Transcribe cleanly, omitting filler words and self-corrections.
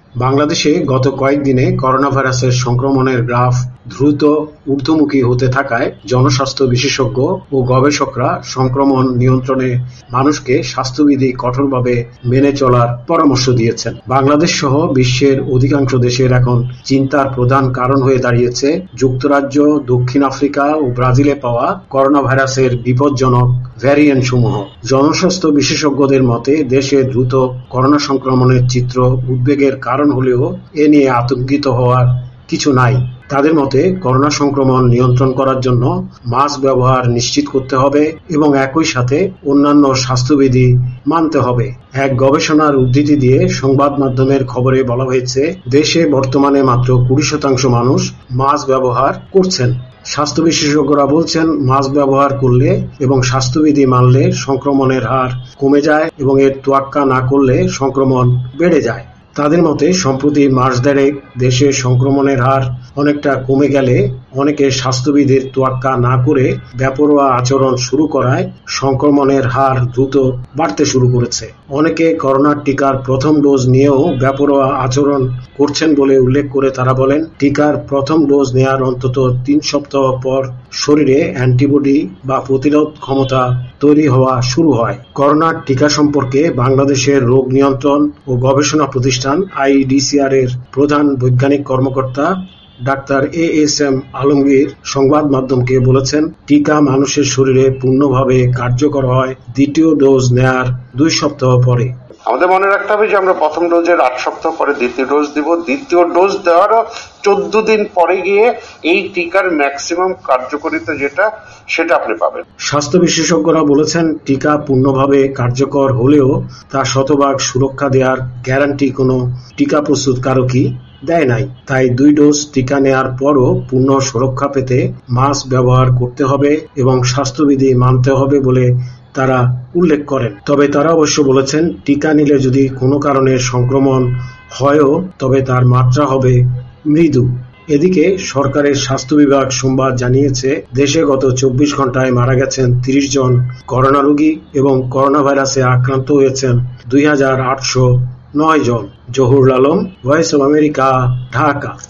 বাংলাদেশে গত কয়েকদিনে করোনাভাইরাসের সংক্রমণের গ্রাফ দ্রুত ঊর্ধ্বমুখী হতে থাকায় জনস্বাস্থ্য বিশেষজ্ঞ ও গবেষকরা সংক্রমণ নিয়ন্ত্রণে মানুষকে স্বাস্থ্যবিধি কঠোরভাবে মেনে চলার পরামর্শ দিয়েছেন। বাংলাদেশ সহ বিশ্বের অধিকাংশ দেশের এখন চিন্তার প্রধান কারণ হয়ে দাঁড়িয়েছে যুক্তরাজ্য, দক্ষিণ আফ্রিকা ও ব্রাজিলে পাওয়া করোনাভাইরাসের বিপজ্জনক ভ্যারিয়েন্ট সমূহ। জনস্বাস্থ্য বিশেষজ্ঞদের মতে দেশে দ্রুত করোনা সংক্রমণের চিত্র উদ্বেগের কারণ হলেও এ নিয়ে আতঙ্কিত হওয়ার কিছু নাই। তাদের মতে করোনা সংক্রমণ নিয়ন্ত্রণ করার জন্য মাস্ক ব্যবহার নিশ্চিত করতে হবে এবং একই সাথে অন্যান্য স্বাস্থ্যবিধি মানতে হবে। এক গবেষণার উদ্ধৃতি দিয়ে সংবাদ মাধ্যমের খবরে বলা হয়েছে, দেশে বর্তমানে মাত্র 20% মানুষ মাস্ক ব্যবহার করছেন। স্বাস্থ্য বিশেষজ্ঞরা বলছেন, মাস্ক ব্যবহার করলে এবং স্বাস্থ্যবিধি মানলে সংক্রমণের হার কমে যায় এবং এর তোয়াক্কা না করলে সংক্রমণ বেড়ে যায়। তাদের মতে সম্প্রতি মাস দেড়েক দেশে সংক্রমণের হার অনেকটা কমে গেলে অনেকে স্বাস্থ্যবিধির তোয়াক্কা না করে বেপরোয়া আচরণ শুরু করায় সংক্রমণের হার দ্রুত বাড়তে শুরু করেছে। অনেকে করোনার টিকার প্রথম ডোজ নিয়েও বেপরোয়া আচরণ করছেন বলে উল্লেখ করে তারা বলেন, টিকার প্রথম ডোজ নেয়ার অন্তত 3 সপ্তাহ পর শরীরে অ্যান্টিবডি বা প্রতিরোধ ক্ষমতা তৈরি হওয়া শুরু হয়। করোনার টিকা সম্পর্কে বাংলাদেশের রোগ নিয়ন্ত্রণ ও গবেষণা প্রতিষ্ঠান IDCR এর প্রধান বৈজ্ঞানিক কর্মকর্তা ডাক্তার ASM আলমগীর সংবাদ মাধ্যমকে বলেছেন, টিকা মানুষের শরীরে পূর্ণভাবে কার্যকর হয় দ্বিতীয় ডোজ নেয়ার 2 সপ্তাহ পরে। আমাদের মনে রাখতে হবে যে আমরা প্রথম ডোজের 8 সপ্তাহ পরে দ্বিতীয় ডোজ দিব। দ্বিতীয় ডোজ দেওয়ারও 14 দিন পরে গিয়ে এই টিকার ম্যাক্সিমাম কার্যকারিতা সেটা আপনি পাবেন। স্বাস্থ্য বিশেষজ্ঞরা বলেছেন, টিকা পূর্ণভাবে কার্যকর হলেও তা শতভাগ সুরক্ষা দেওয়ার গ্যারান্টি কোনো টিকা প্রস্তুতকারকই দেয় নাই। তাই 2 ডোজ টিকা নেয়ার পরও পূর্ণ সুরক্ষা পেতে মাস্ক ব্যবহার করতে হবে এবং স্বাস্থ্যবিধি মানতে হবে বলে তারা উল্লেখ করেন। তবে তারা অবশ্য বলেছেন, টিকা নিলে যদি কোনো কারণে সংক্রমণ হয়ও তবে তার মাত্রা হবে মৃদু। এদিকে সরকারের স্বাস্থ্য বিভাগ সোমবার জানিয়েছে, দেশে গত 24 ঘন্টায় মারা গেছেন 30 জন করোনা রোগী এবং করোনা ভাইরাসে আক্রান্ত হয়েছেন 2809 জন। Zahurul Alam, voice of America, Dhaka.